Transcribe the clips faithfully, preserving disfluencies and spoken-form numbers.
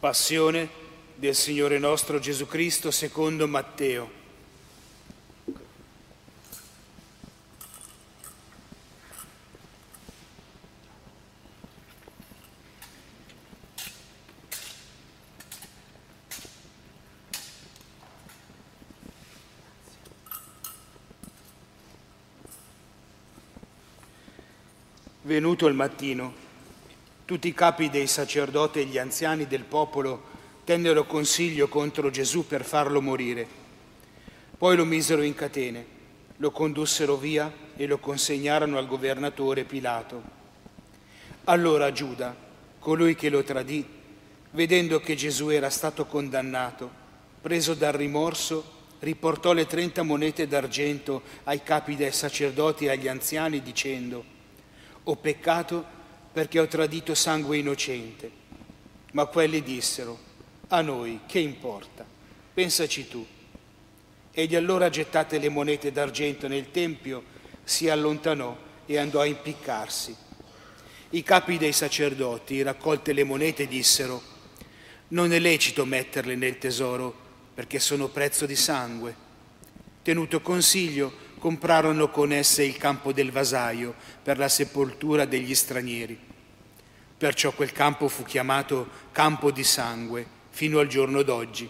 Passione del Signore nostro Gesù Cristo secondo Matteo. Venuto il mattino, tutti i capi dei sacerdoti e gli anziani del popolo tennero consiglio contro Gesù per farlo morire. Poi lo misero in catene, lo condussero via e lo consegnarono al governatore Pilato. Allora Giuda, colui che lo tradì, vedendo che Gesù era stato condannato, preso dal rimorso, riportò le trenta monete d'argento ai capi dei sacerdoti e agli anziani dicendo: «Ho peccato perché ho tradito sangue innocente». Ma quelli dissero: «A noi che importa? Pensaci tu». Egli allora, gettate le monete d'argento nel tempio, si allontanò e andò a impiccarsi. I capi dei sacerdoti, raccolte le monete, dissero: «Non è lecito metterle nel tesoro, perché sono prezzo di sangue». Tenuto consiglio, comprarono con esse il campo del vasaio per la sepoltura degli stranieri. Perciò quel campo fu chiamato campo di sangue fino al giorno d'oggi.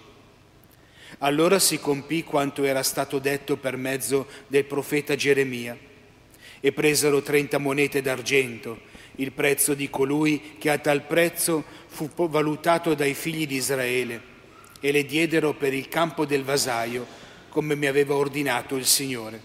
Allora si compì quanto era stato detto per mezzo del profeta Geremia, e presero trenta monete d'argento, il prezzo di colui che a tal prezzo fu valutato dai figli di Israele, e le diedero per il campo del vasaio, come mi aveva ordinato il Signore.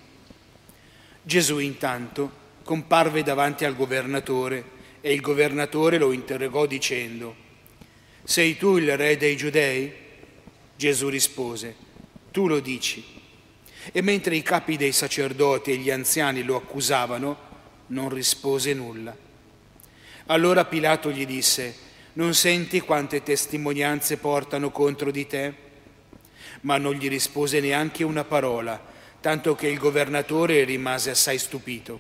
Gesù intanto comparve davanti al governatore e il governatore lo interrogò dicendo: «Sei tu il re dei Giudei?» Gesù rispose: «Tu lo dici». E mentre i capi dei sacerdoti e gli anziani lo accusavano, non rispose nulla. Allora Pilato gli disse: «Non senti quante testimonianze portano contro di te?» Ma non gli rispose neanche una parola, tanto che il governatore rimase assai stupito.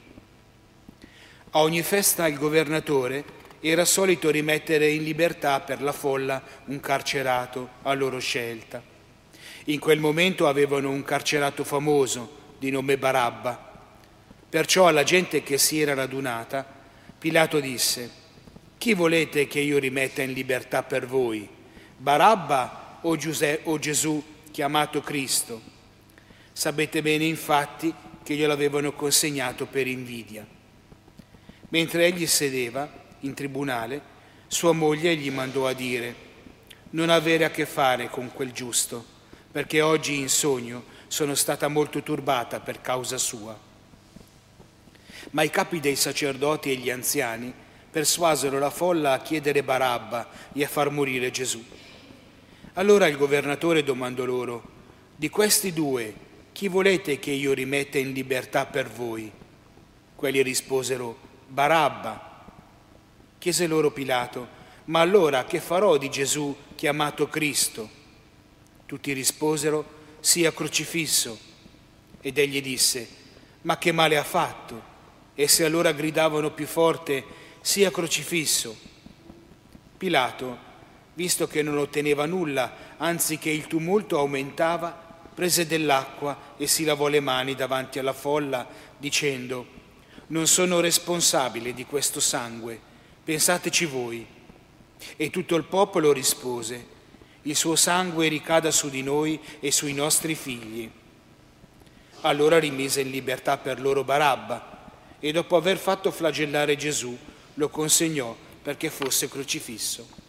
A ogni festa il governatore era solito rimettere in libertà per la folla un carcerato a loro scelta. In quel momento avevano un carcerato famoso di nome Barabba. Perciò alla gente che si era radunata, Pilato disse: «Chi volete che io rimetta in libertà per voi, Barabba o, Giuse- o Gesù chiamato Cristo?» Sapete bene infatti che glielo avevano consegnato per invidia. Mentre egli sedeva in tribunale, sua moglie gli mandò a dire: «Non avere a che fare con quel giusto, perché oggi in sogno sono stata molto turbata per causa sua». Ma i capi dei sacerdoti e gli anziani persuasero la folla a chiedere Barabba e a far morire Gesù. Allora il governatore domandò loro: «Di questi due chi volete che io rimetta in libertà per voi?» Quelli risposero: «Barabba». Chiese loro Pilato: «Ma allora che farò di Gesù chiamato Cristo?» Tutti risposero: «Sia crocifisso». Ed egli disse: «Ma che male ha fatto?» Essi allora gridavano più forte: «Sia crocifisso». Pilato, visto che non otteneva nulla, anzi che il tumulto aumentava, prese dell'acqua e si lavò le mani davanti alla folla, dicendo: «Non sono responsabile di questo sangue, pensateci voi». E tutto il popolo rispose: «Il suo sangue ricada su di noi e sui nostri figli». Allora rimise in libertà per loro Barabba, e dopo aver fatto flagellare Gesù, lo consegnò perché fosse crocifisso.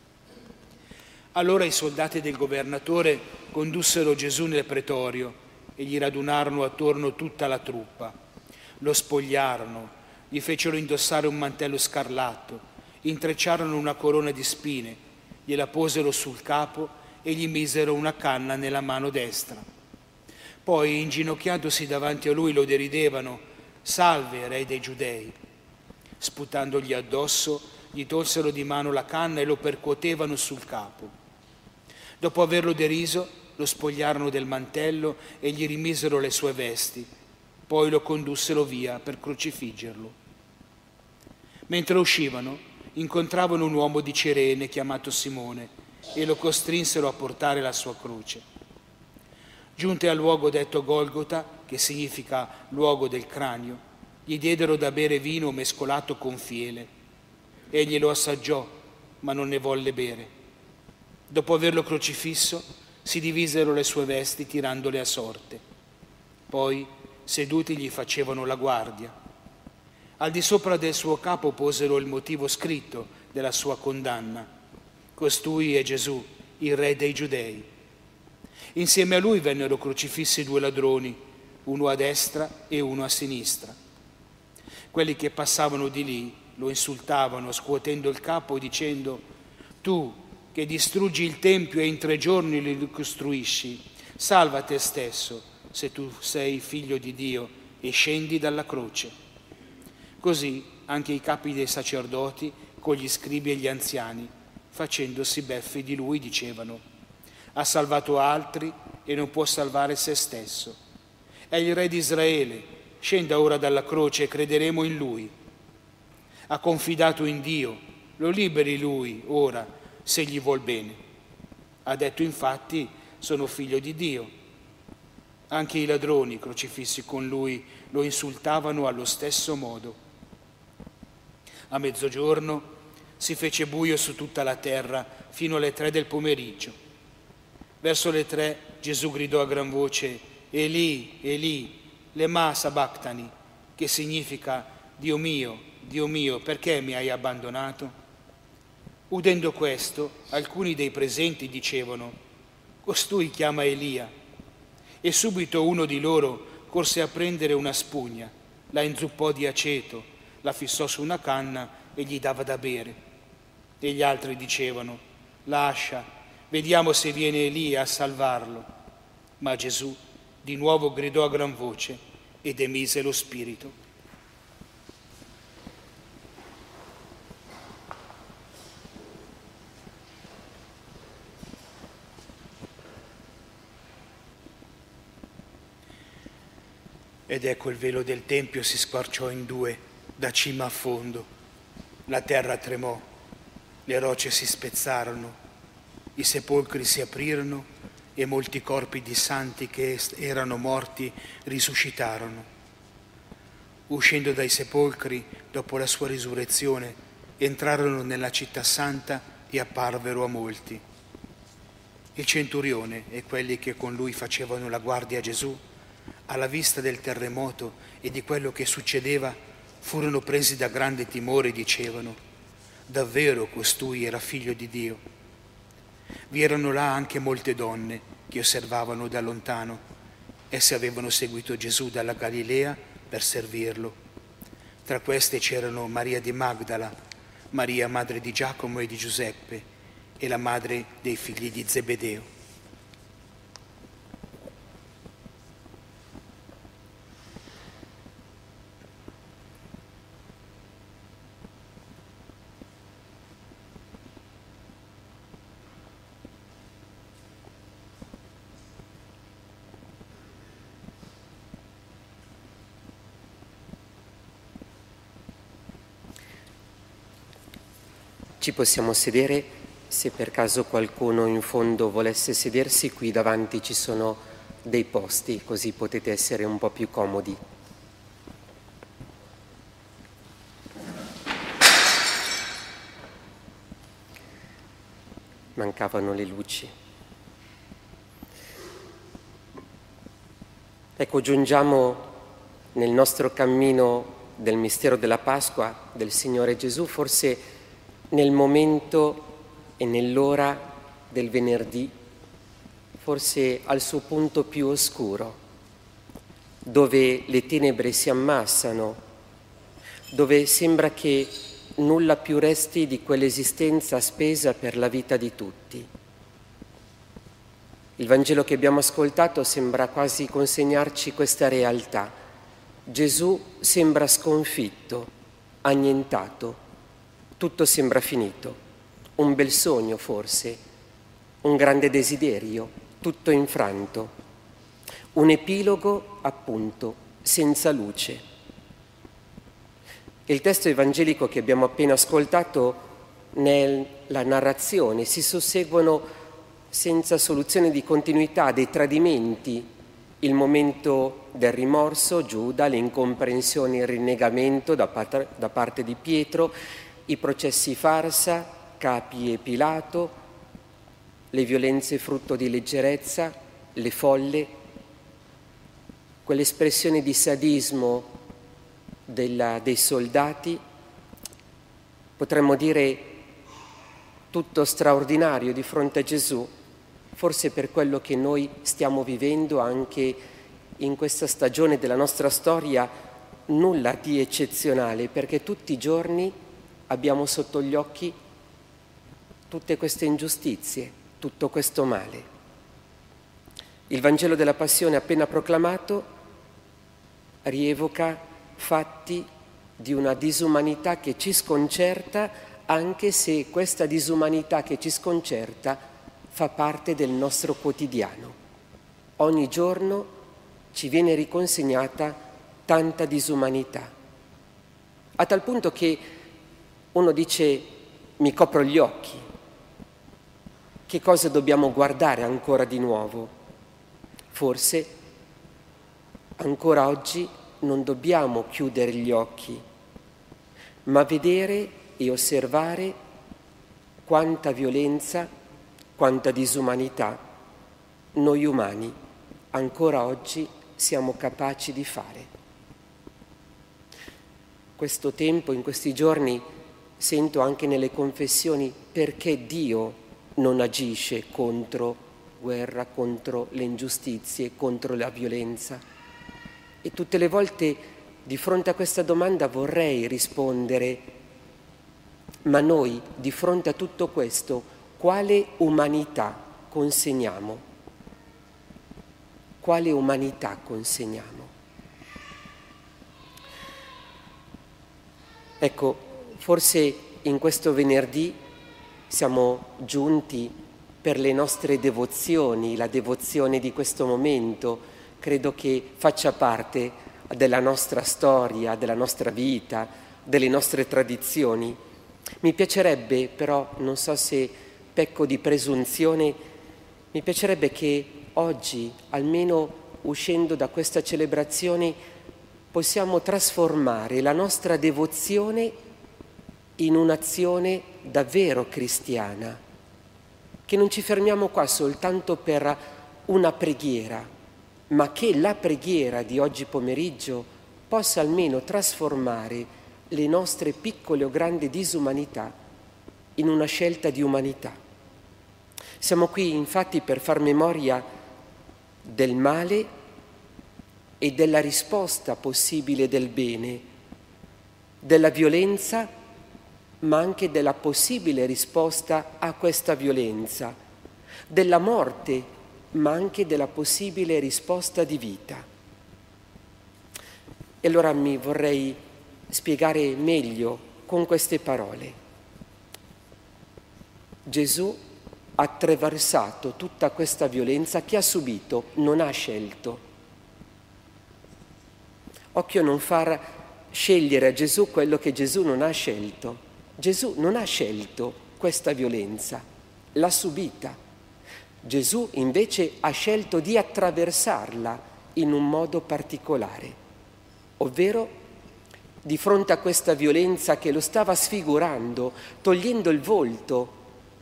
Allora i soldati del governatore condussero Gesù nel pretorio e gli radunarono attorno tutta la truppa. Lo spogliarono, gli fecero indossare un mantello scarlatto, intrecciarono una corona di spine, gliela posero sul capo e gli misero una canna nella mano destra. Poi, inginocchiandosi davanti a lui, lo deridevano: «Salve, re dei Giudei!» Sputandogli addosso, gli tolsero di mano la canna e lo percuotevano sul capo. Dopo averlo deriso, lo spogliarono del mantello e gli rimisero le sue vesti. Poi lo condussero via per crocifiggerlo. Mentre uscivano, incontravano un uomo di Cirene chiamato Simone e lo costrinsero a portare la sua croce. Giunti al luogo detto Golgota, che significa luogo del cranio, gli diedero da bere vino mescolato con fiele. Egli lo assaggiò, ma non ne volle bere. Dopo averlo crocifisso, si divisero le sue vesti tirandole a sorte. Poi, seduti, gli facevano la guardia. Al di sopra del suo capo posero il motivo scritto della sua condanna: costui è Gesù, il re dei Giudei. Insieme a lui vennero crocifissi due ladroni, uno a destra e uno a sinistra. Quelli che passavano di lì lo insultavano, scuotendo il capo, dicendo: tu che distruggi il Tempio e in tre giorni lo ricostruisci, salva te stesso, se tu sei figlio di Dio, e scendi dalla croce. Così anche i capi dei sacerdoti, con gli scribi e gli anziani, facendosi beffe di lui, dicevano: ha salvato altri e non può salvare se stesso. È il re di Israele, scenda ora dalla croce e crederemo in lui. Ha confidato in Dio, lo liberi lui ora, se gli vuol bene. Ha detto infatti: sono figlio di Dio. Anche i ladroni crocifissi con lui lo insultavano allo stesso modo. A mezzogiorno si fece buio su tutta la terra fino alle tre del pomeriggio. Verso le tre Gesù gridò a gran voce: Eli, Eli, lema sabachthani, che significa: Dio mio, Dio mio, perché mi hai abbandonato? Udendo questo, alcuni dei presenti dicevano: costui chiama Elia. E subito uno di loro corse a prendere una spugna, la inzuppò di aceto, la fissò su una canna e gli dava da bere. E gli altri dicevano: lascia, vediamo se viene Elia a salvarlo. Ma Gesù di nuovo gridò a gran voce ed emise lo spirito. Ed ecco il velo del Tempio si squarciò in due, da cima a fondo. La terra tremò, le rocce si spezzarono, i sepolcri si aprirono e molti corpi di santi che erano morti risuscitarono. Uscendo dai sepolcri, dopo la sua risurrezione, entrarono nella città santa e apparvero a molti. Il centurione e quelli che con lui facevano la guardia a Gesù, alla vista del terremoto e di quello che succedeva, furono presi da grande timore e dicevano: davvero costui era figlio di Dio. Vi erano là anche molte donne che osservavano da lontano. Esse avevano seguito Gesù dalla Galilea per servirlo. Tra queste c'erano Maria di Magdala, Maria madre di Giacomo e di Giuseppe e la madre dei figli di Zebedeo. Ci possiamo sedere, se per caso qualcuno in fondo volesse sedersi, qui davanti ci sono dei posti, così potete essere un po' più comodi. Mancavano le luci. Ecco, giungiamo nel nostro cammino del mistero della Pasqua del Signore Gesù, forse nel momento e nell'ora del venerdì, forse al suo punto più oscuro, dove le tenebre si ammassano, dove sembra che nulla più resti di quell'esistenza spesa per la vita di tutti. Il Vangelo che abbiamo ascoltato sembra quasi consegnarci questa realtà. Gesù sembra sconfitto, annientato. Tutto sembra finito, un bel sogno forse, un grande desiderio, tutto infranto, un epilogo appunto senza luce. Il testo evangelico che abbiamo appena ascoltato nella narrazione, si susseguono senza soluzione di continuità dei tradimenti, il momento del rimorso, Giuda, l'incomprensione, il rinnegamento da parte, da parte di Pietro, i processi farsa, Capi e Pilato, le violenze frutto di leggerezza, le folle, quell'espressione di sadismo della, dei soldati, potremmo dire tutto straordinario di fronte a Gesù, forse per quello che noi stiamo vivendo anche in questa stagione della nostra storia, nulla di eccezionale, perché tutti i giorni abbiamo sotto gli occhi tutte queste ingiustizie, tutto questo male. Il Vangelo della Passione appena proclamato rievoca fatti di una disumanità che ci sconcerta, anche se questa disumanità che ci sconcerta fa parte del nostro quotidiano. Ogni giorno ci viene riconsegnata tanta disumanità, a tal punto che uno dice: mi copro gli occhi, che cosa dobbiamo guardare ancora di nuovo? Forse ancora oggi non dobbiamo chiudere gli occhi, ma vedere e osservare quanta violenza, quanta disumanità noi umani ancora oggi siamo capaci di fare. Questo tempo, in questi giorni, sento anche nelle confessioni perché Dio non agisce contro guerra, contro le ingiustizie, contro la violenza. E tutte le volte di fronte a questa domanda vorrei rispondere: ma noi di fronte a tutto questo quale umanità consegniamo? Quale umanità consegniamo? Ecco, forse in questo venerdì siamo giunti per le nostre devozioni, la devozione di questo momento credo che faccia parte della nostra storia, della nostra vita, delle nostre tradizioni. Mi piacerebbe però, non so se pecco di presunzione, mi piacerebbe che oggi, almeno uscendo da questa celebrazione, possiamo trasformare la nostra devozione in un'azione davvero cristiana, che non ci fermiamo qua soltanto per una preghiera, ma che la preghiera di oggi pomeriggio possa almeno trasformare le nostre piccole o grandi disumanità in una scelta di umanità. Siamo qui infatti per far memoria del male e della risposta possibile del bene, della violenza, ma anche della possibile risposta a questa violenza, della morte, ma anche della possibile risposta di vita. E allora mi vorrei spiegare meglio con queste parole. Gesù ha attraversato tutta questa violenza che ha subito, non ha scelto. Occhio a non far scegliere a Gesù quello che Gesù non ha scelto. Gesù non ha scelto questa violenza, l'ha subita. Gesù invece ha scelto di attraversarla in un modo particolare, ovvero di fronte a questa violenza che lo stava sfigurando, togliendo il volto,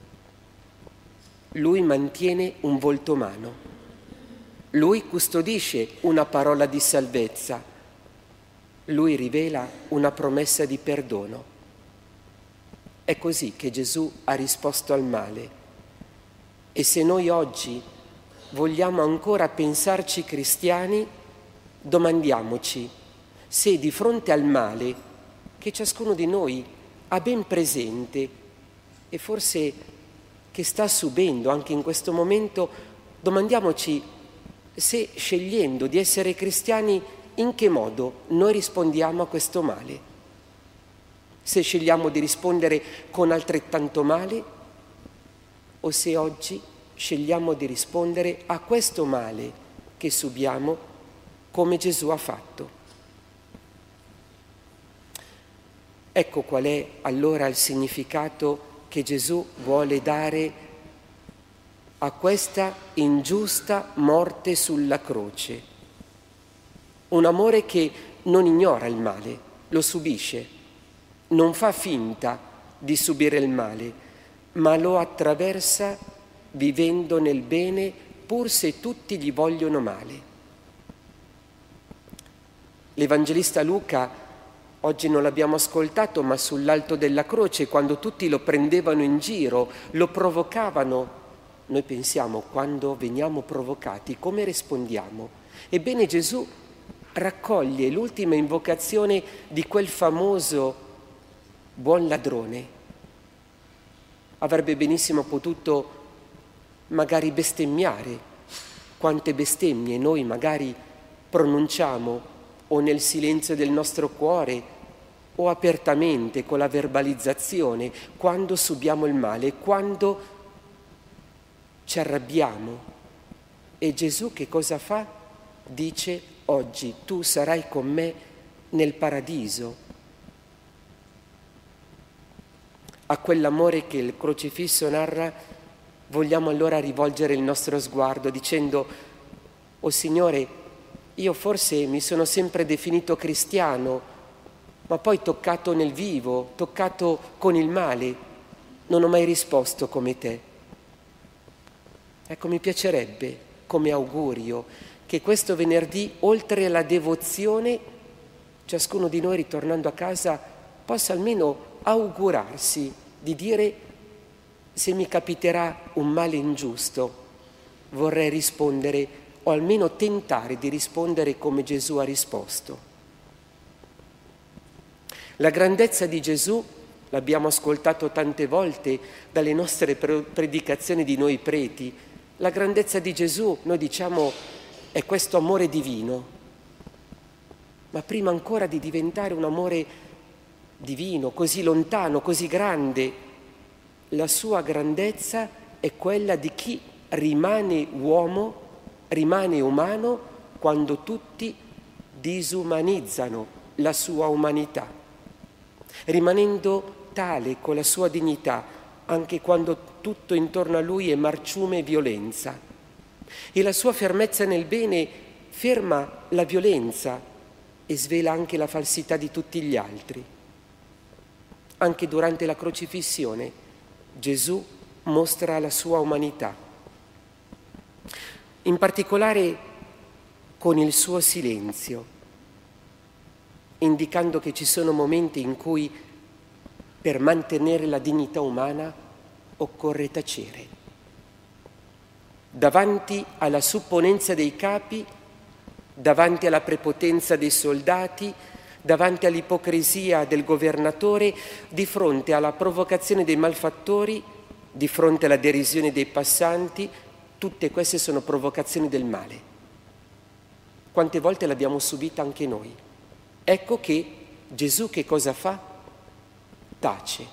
lui mantiene un volto umano. Lui custodisce una parola di salvezza. Lui rivela una promessa di perdono. È così che Gesù ha risposto al male. E se noi oggi vogliamo ancora pensarci cristiani, domandiamoci se di fronte al male che ciascuno di noi ha ben presente e forse che sta subendo anche in questo momento, domandiamoci se scegliendo di essere cristiani in che modo noi rispondiamo a questo male. Se scegliamo di rispondere con altrettanto male o se oggi scegliamo di rispondere a questo male che subiamo come Gesù ha fatto. Ecco qual è allora il significato che Gesù vuole dare a questa ingiusta morte sulla croce. Un amore che non ignora il male, lo subisce, non fa finta di subire il male, ma lo attraversa vivendo nel bene pur se tutti gli vogliono male. L'Evangelista Luca, oggi non l'abbiamo ascoltato, ma sull'alto della croce, quando tutti lo prendevano in giro, lo provocavano, noi pensiamo, quando veniamo provocati, come rispondiamo? Ebbene, Gesù raccoglie l'ultima invocazione di quel famoso buon ladrone. Avrebbe benissimo potuto magari bestemmiare. Quante bestemmie noi magari pronunciamo o nel silenzio del nostro cuore o apertamente con la verbalizzazione, quando subiamo il male, quando ci arrabbiamo. E Gesù che cosa fa? Dice: oggi tu sarai con me nel paradiso. A quell'amore che il crocifisso narra vogliamo allora rivolgere il nostro sguardo dicendo: o Signore, io forse mi sono sempre definito cristiano, ma poi toccato nel vivo, toccato con il male, non ho mai risposto come te. Ecco, mi piacerebbe, come augurio, che questo venerdì, oltre alla devozione, ciascuno di noi ritornando a casa possa almeno augurarsi di dire: se mi capiterà un male ingiusto, vorrei rispondere o almeno tentare di rispondere come Gesù ha risposto. La grandezza di Gesù, l'abbiamo ascoltato tante volte dalle nostre predicazioni di noi preti, la grandezza di Gesù, noi diciamo, è questo amore divino. Ma prima ancora di diventare un amore divino, così lontano, così grande, la sua grandezza è quella di chi rimane uomo, rimane umano quando tutti disumanizzano la sua umanità, rimanendo tale con la sua dignità anche quando tutto intorno a lui è marciume e violenza. E la sua fermezza nel bene ferma la violenza e svela anche la falsità di tutti gli altri. Anche durante la crocifissione Gesù mostra la sua umanità, in particolare con il suo silenzio, indicando che ci sono momenti in cui per mantenere la dignità umana occorre tacere. Davanti alla supponenza dei capi, davanti alla prepotenza dei soldati, davanti all'ipocrisia del governatore, di fronte alla provocazione dei malfattori, di fronte alla derisione dei passanti, tutte queste sono provocazioni del male. Quante volte l'abbiamo subita anche noi. Ecco che Gesù che cosa fa? Tace.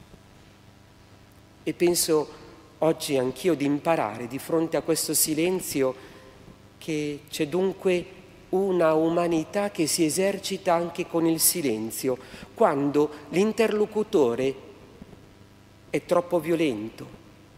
E penso oggi anch'io di imparare di fronte a questo silenzio che c'è dunque una umanità che si esercita anche con il silenzio, quando l'interlocutore è troppo violento,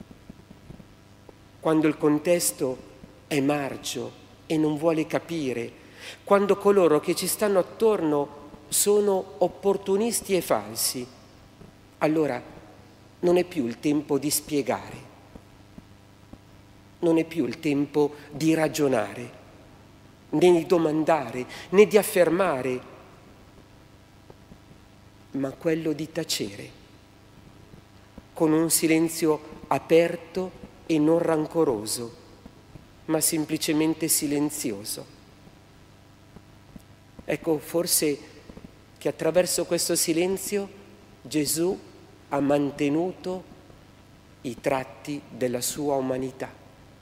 quando il contesto è marcio e non vuole capire, quando coloro che ci stanno attorno sono opportunisti e falsi. Allora non è più il tempo di spiegare, non è più il tempo di ragionare, né di domandare, né di affermare, ma quello di tacere, con un silenzio aperto e non rancoroso, ma semplicemente silenzioso. Ecco, forse che attraverso questo silenzio Gesù ha mantenuto i tratti della sua umanità.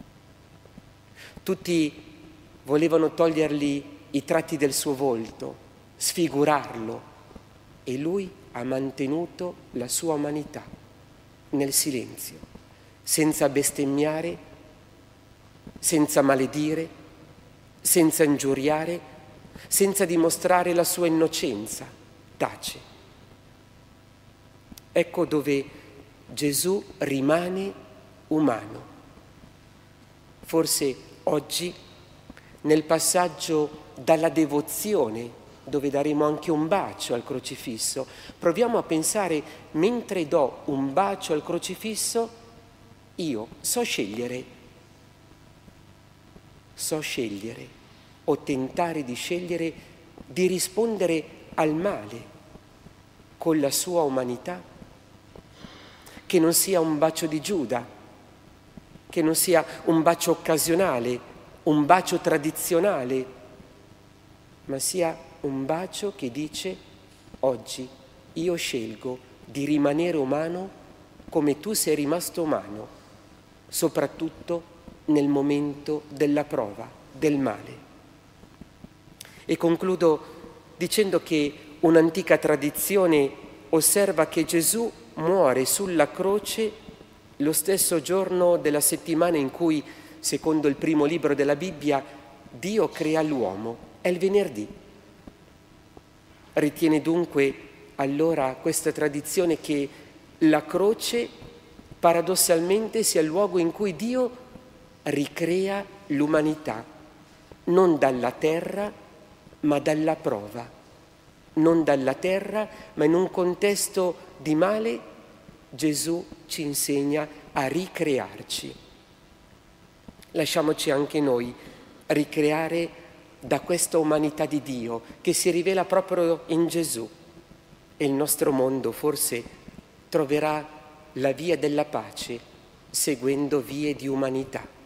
Tutti volevano togliergli i tratti del suo volto, sfigurarlo, e lui ha mantenuto la sua umanità nel silenzio, senza bestemmiare, senza maledire, senza ingiuriare, senza dimostrare la sua innocenza, tace. Ecco dove Gesù rimane umano. Forse oggi, nel passaggio dalla devozione, dove daremo anche un bacio al crocifisso, proviamo a pensare, mentre do un bacio al crocifisso, io so scegliere, so scegliere, o tentare di scegliere di rispondere al male con la sua umanità, che non sia un bacio di Giuda, che non sia un bacio occasionale, un bacio tradizionale, ma sia un bacio che dice: oggi io scelgo di rimanere umano come tu sei rimasto umano, soprattutto nel momento della prova, del male. E concludo dicendo che un'antica tradizione osserva che Gesù muore sulla croce lo stesso giorno della settimana in cui, secondo il primo libro della Bibbia, Dio crea l'uomo, è il venerdì. Ritiene dunque allora questa tradizione che la croce paradossalmente sia il luogo in cui Dio ricrea l'umanità, non dalla terra ma dalla prova, non dalla terra ma in un contesto di male Gesù ci insegna a ricrearci. Lasciamoci anche noi ricreare da questa umanità di Dio che si rivela proprio in Gesù, e il nostro mondo forse troverà la via della pace seguendo vie di umanità.